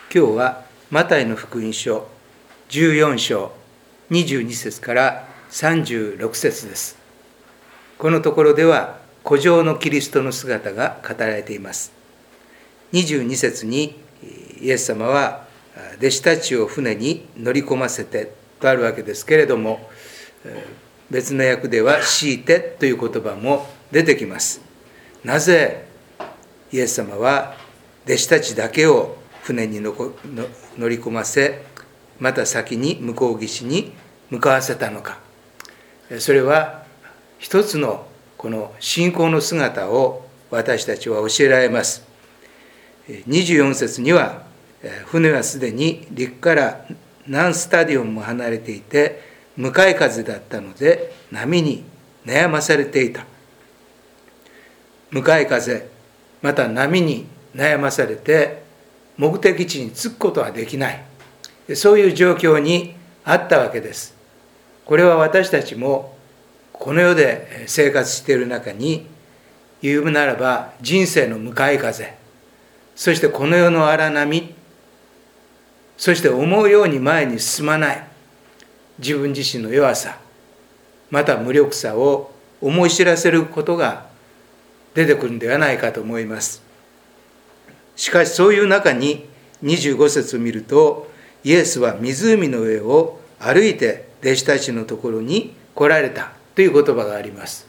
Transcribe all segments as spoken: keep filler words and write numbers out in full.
今日はマタイの福音書じゅうよん章にじゅうに節からさんじゅうろく節です。このところでは古城のキリストの姿が語られています。にじゅうに節にイエス様は弟子たちを船に乗り込ませてとあるわけですけれども、別の訳では強いてという言葉も出てきます。なぜイエス様は弟子たちだけを船に乗り込ませ、また先に向こう岸に向かわせたのか。それは一つのこの信仰の姿を私たちは教えられます。にじゅうよん節には、船はすでに陸から何スタディオンも離れていて、向かい風だったので波に悩まされていた。向かい風、また波に悩まされて目的地に着くことはできない。そういう状況にあったわけです。これは私たちもこの世で生活している中に、言うならば人生の向かい風、そしてこの世の荒波、そして思うように前に進まない自分自身の弱さ、また無力さを思い知らせることが出てくるんではないかと思います。しかしそういう中ににじゅうご節を見ると、イエスは湖の上を歩いて弟子たちのところに来られたという言葉があります。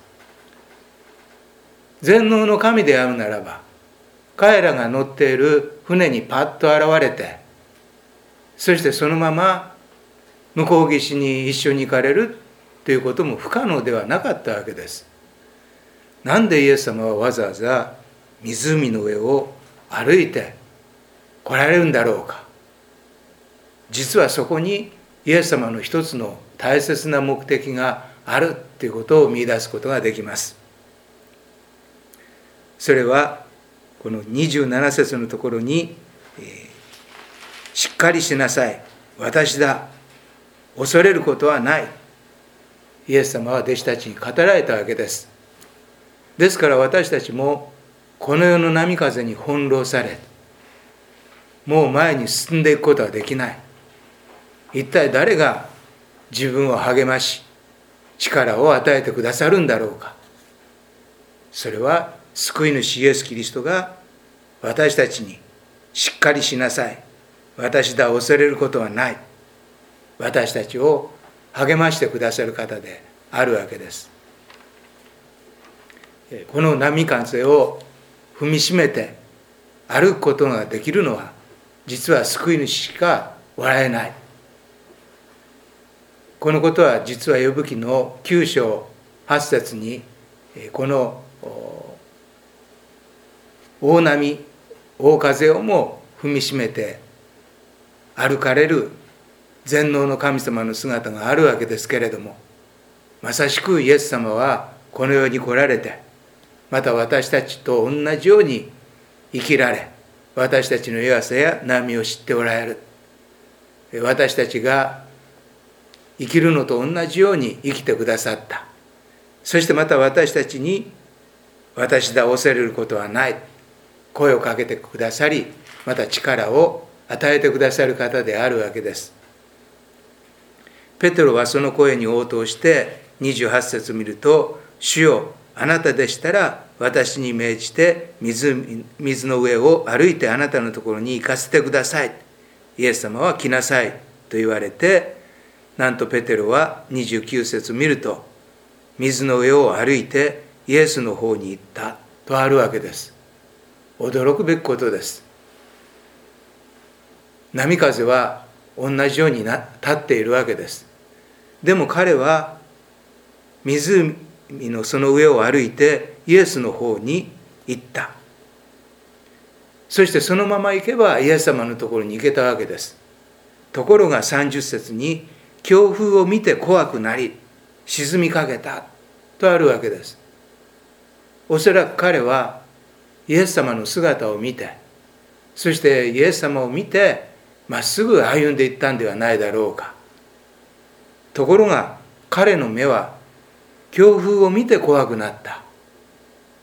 全能の神であるならば、彼らが乗っている船にパッと現れて、そしてそのまま向こう岸に一緒に行かれるということも不可能ではなかったわけです。なんでイエス様はわざわざ湖の上を歩いて来られるんだろうか。実はそこにイエス様の一つの大切な目的があるということを見出すことができます。それはこのにじゅうなな節のところに、えー、しっかりしなさい、私だ、恐れることはない、イエス様は弟子たちに語られたわけです。ですから私たちもこの世の波風に翻弄され、もう前に進んでいくことはできない。一体誰が自分を励まし、力を与えてくださるんだろうか。それは救い主イエス・キリストが私たちにしっかりしなさい、私だ、恐れることはない、私たちを励ましてくださる方であるわけです。この波風を踏みしめて歩くことができるのは、実は救い主しかおられない。このことは実はヨブ記のきゅう章はち節に、この大波大風をも踏みしめて歩かれる全能の神様の姿があるわけですけれども、まさしくイエス様はこの世に来られて、また私たちと同じように生きられ、私たちの弱さや波を知っておられる。私たちが生きるのと同じように生きてくださった。そしてまた私たちに、私だ、恐れることはない、声をかけてくださり、また力を与えてくださる方であるわけです。ペテロはその声に応答してにじゅうはち節を見ると、主よ、あなたでしたら私に命じて 水, 水の上を歩いてあなたのところに行かせてください。イエス様は来なさいと言われて、なんとペテロはにじゅうきゅう節を見ると、水の上を歩いてイエスの方に行ったとあるわけです。驚くべきことです。波風は同じようにな立っているわけです。でも彼は湖のその上を歩いてイエスの方に行った。そしてそのまま行けばイエス様のところに行けたわけです。ところがさんじゅう節に、強風を見て怖くなり沈みかけたとあるわけです。おそらく彼はイエス様の姿を見て、そしてイエス様を見てまっすぐ歩んでいったんではないだろうか。ところが彼の目は強風を見て怖くなった。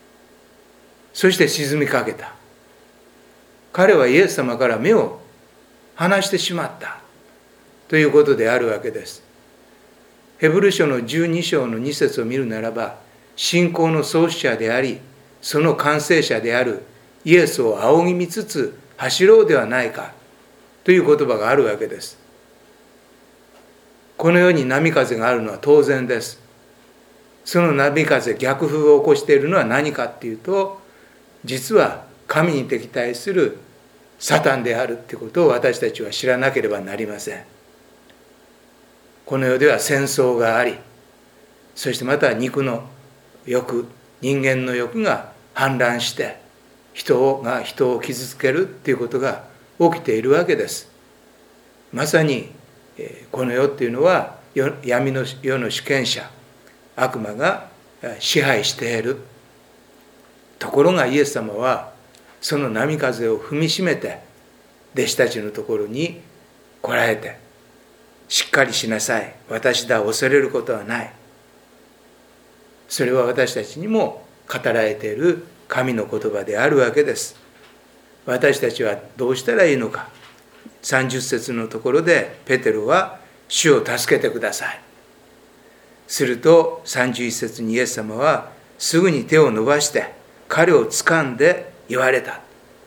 そして沈みかけた。彼はイエス様から目を離してしまったということであるわけです。ヘブル書のじゅうに章のに節を見るならば、信仰の創始者であり、その完成者であるイエスを仰ぎ見つつ走ろうではないかという言葉があるわけです。この世に波風があるのは当然です。その波風、逆風を起こしているのは何かっていうと、実は神に敵対するサタンであるということを私たちは知らなければなりません。この世では戦争があり、そしてまた肉の欲、人間の欲が氾濫して人が人を傷つけるということが起きているわけです。まさにこの世っていうのは闇の世の主権者、悪魔が支配している。ところがイエス様はその波風を踏みしめて弟子たちのところに来られて、しっかりしなさい、私だ、恐れることはない。それは私たちにも語られている神の言葉であるわけです。私たちはどうしたらいいのか。さんじゅっ節のところでペテロは主を助けてください。するとさんじゅういち節にイエス様はすぐに手を伸ばして彼を掴んで言われた。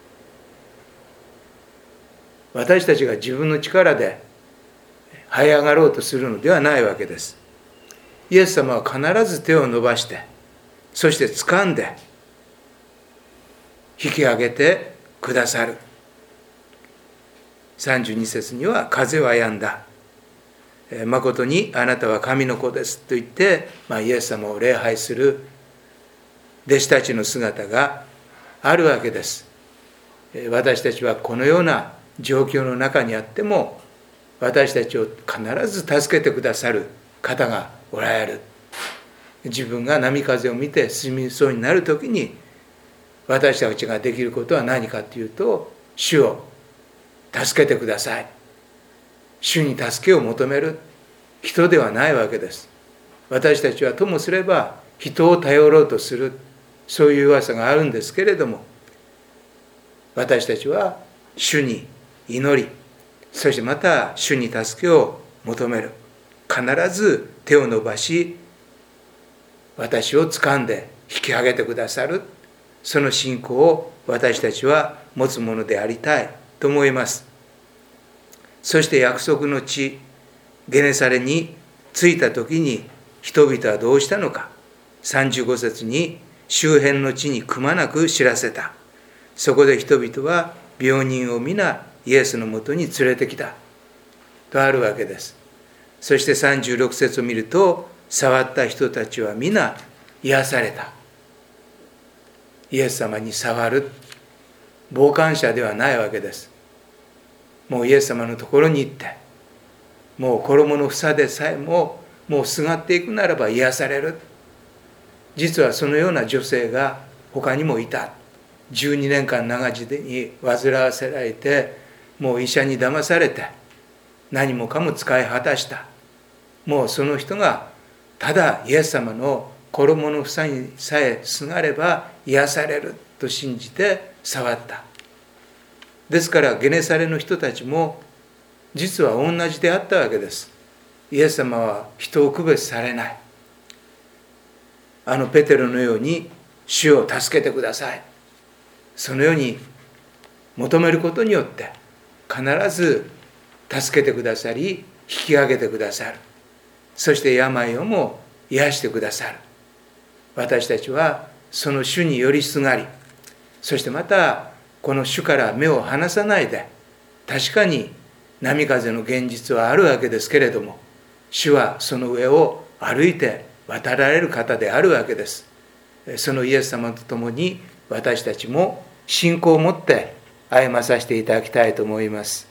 私たちが自分の力で這い上がろうとするのではないわけです。イエス様は必ず手を伸ばして、そして掴んで引き上げてくださる。さんじゅうに節には風は止んだ。誠にあなたは神の子ですと言って、まあ、イエス様を礼拝する弟子たちの姿があるわけです。私たちはこのような状況の中にあっても、私たちを必ず助けてくださる方がおられる。自分が波風を見て沈みそうになるときに、私たちができることは何かというと、主を助けてください。主に助けを求める。人ではないわけです。私たちはともすれば人を頼ろうとする、そういう噂があるんですけれども、私たちは主に祈り、そしてまた主に助けを求める。必ず手を伸ばし、私を掴んで引き上げてくださる。その信仰を私たちは持つものでありたいと思います。そして約束の地ゲネサレに着いた時に人々はどうしたのか。さんじゅうご節に周辺の地にくまなく知らせた。そこで人々は病人を皆イエスのもとに連れてきたとあるわけです。そしてさんじゅうろく節を見ると、触った人たちは皆癒された。イエス様に触る、傍観者ではないわけです。もうイエス様のところに行って、もう衣の房でさえももうすがっていくならば癒される。実はそのような女性が他にもいた。じゅうにねんかん長地に煩わせられて、もう医者に騙されて何もかも使い果たした。もうその人がただイエス様の衣の房にさえすがれば癒されると信じて触った。ですからゲネサレの人たちも実は同じであったわけです。イエス様は人を区別されない。あのペテロのように主を助けてください、そのように求めることによって必ず助けてくださり、引き上げてくださる。そして病をも癒してくださる。私たちはその主に寄りすがり、そしてまたこの主から目を離さないで、確かに波風の現実はあるわけですけれども、主はその上を歩いて渡られる方であるわけです。そのイエス様と共に私たちも信仰を持って歩まさせていただきたいと思います。